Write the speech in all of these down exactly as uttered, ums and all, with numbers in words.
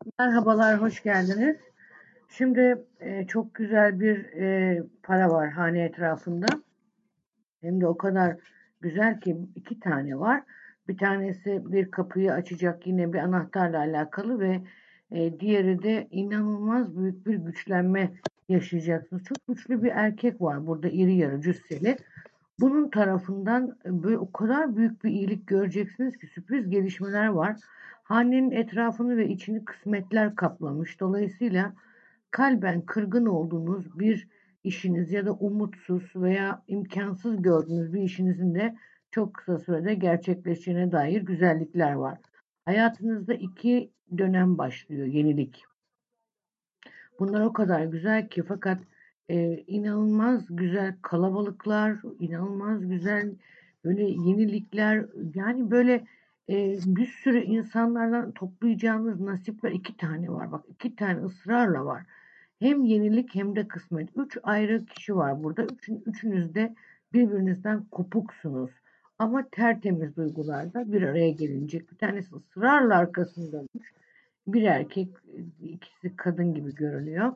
Merhabalar, hoş geldiniz. Şimdi e, çok güzel bir e, para var hane etrafında. Hem de o kadar güzel ki iki tane var. Bir tanesi bir kapıyı açacak yine bir anahtarla alakalı ve e, diğeri de inanılmaz büyük bir güçlenme yaşayacaksınız. Çok güçlü bir erkek var burada iri yarı cüsseli. Bunun tarafından e, böyle o kadar büyük bir iyilik göreceksiniz ki sürpriz gelişmeler var. Hanenin etrafını ve içini kısmetler kaplamış. Dolayısıyla kalben kırgın olduğunuz bir işiniz ya da umutsuz veya imkansız gördüğünüz bir işinizin de çok kısa sürede gerçekleşeceğine dair güzellikler var. Hayatınızda iki dönem başlıyor, yenilik. Bunlar o kadar güzel ki fakat e, inanılmaz güzel kalabalıklar, inanılmaz güzel böyle yenilikler yani böyle e, bir sürü insanlardan toplayacağınız nasipler iki tane var. Bak iki tane ısrarla var. Hem yenilik hem de kısmet. Üç ayrı kişi var burada. Üçün, üçünüz de birbirinizden kopuksunuz. Ama tertemiz duygularda bir araya gelinecek. Bir tanesi ısrarla arkasında bir erkek, ikisi kadın gibi görünüyor.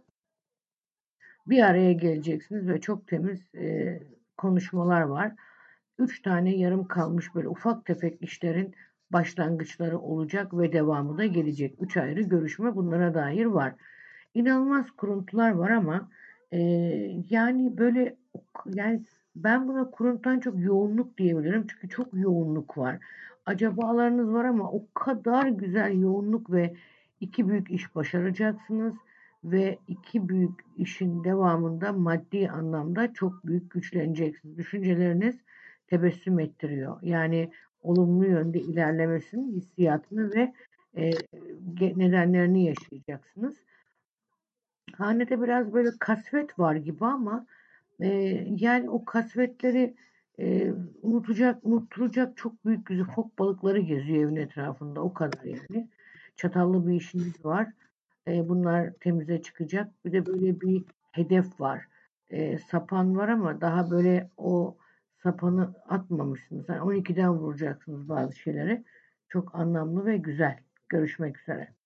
Bir araya geleceksiniz ve çok temiz e, konuşmalar var. Üç tane yarım kalmış böyle ufak tefek işlerin başlangıçları olacak ve devamı da gelecek. Üç ayrı görüşme bunlara dair var. İnanılmaz kuruntular var ama e, yani böyle yani ben buna kuruntudan çok yoğunluk diyebilirim. Çünkü çok yoğunluk var. Acabalarınız var ama o kadar güzel yoğunluk ve iki büyük iş başaracaksınız ve iki büyük işin devamında maddi anlamda çok büyük güçleneceksiniz. Düşünceleriniz tebessüm ettiriyor. Yani olumlu yönde ilerlemesinin hissiyatını ve e, nedenlerini yaşayacaksınız. Hanede biraz böyle kasvet var gibi ama e, yani o kasvetleri e, unutacak, unutturacak çok büyük güzel fok balıkları geziyor evin etrafında. O kadar yani. Çatallı bir işiniz var. E, bunlar temize çıkacak. Bir de böyle bir hedef var. E, sapan var ama daha böyle o sapanı atmamışsınız. Yani on ikiden vuracaksınız bazı şeyleri. Çok anlamlı ve güzel. Görüşmek üzere.